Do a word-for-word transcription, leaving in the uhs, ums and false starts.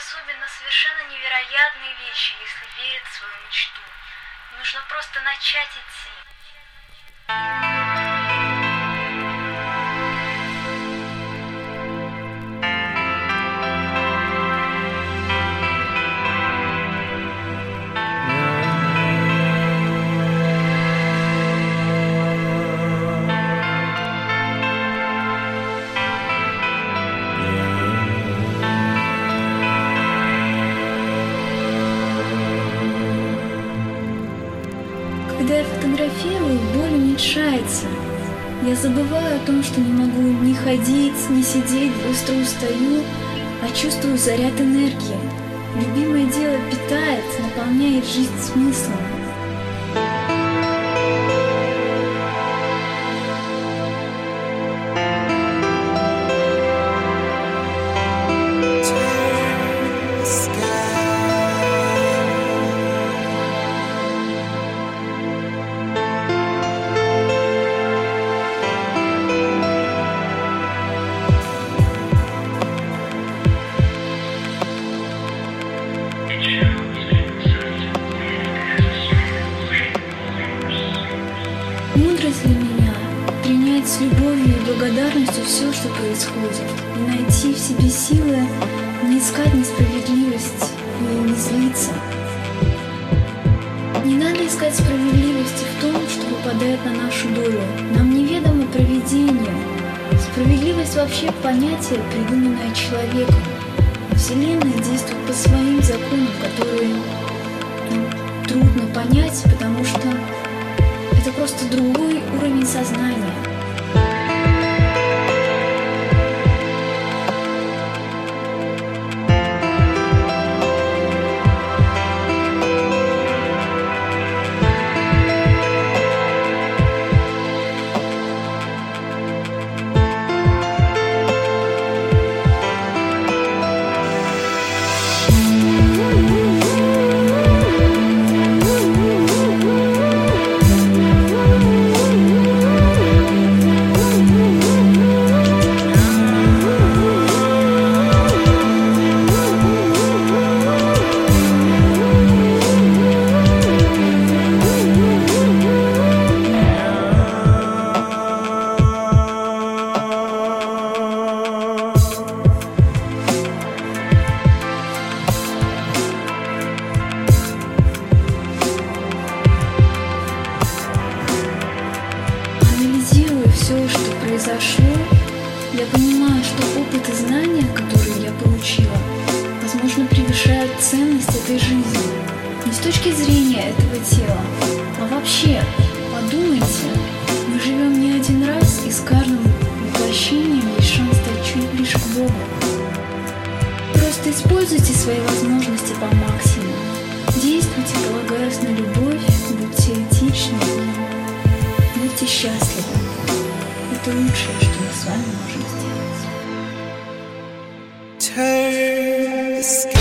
способен на совершенно невероятные вещи, если верит в свою мечту. Нужно просто начать идти. Когда я фотографирую, боль уменьшается. Я забываю о том, что не могу ни ходить, ни сидеть, быстро устаю, а чувствую заряд энергии. Любимое дело питает, наполняет жизнь смыслом. Мудрость для меня — принять с любовью и благодарностью все, что происходит, и найти в себе силы не искать несправедливость и не злиться. Не надо искать справедливости в том, что выпадает на нашу долю. Нам неведомо провидение. Справедливость вообще понятие, придуманное человеком. Вселенная действует по своим законам, которые ну, трудно понять, потому что это просто другой уровень сознания. Все, что произошло, я понимаю, что опыт и знания, которые я получила, возможно, превышают ценность этой жизни. Не с точки зрения этого тела, а вообще, подумайте, мы живем не один раз, и с каждым воплощением есть шанс стать чуть ближе к Богу. Просто используйте свои возможности по максимуму. Действуйте, полагаясь на любовь, будьте этичны и будьте счастливы. Это лучшее, что мы с вами можем сделать.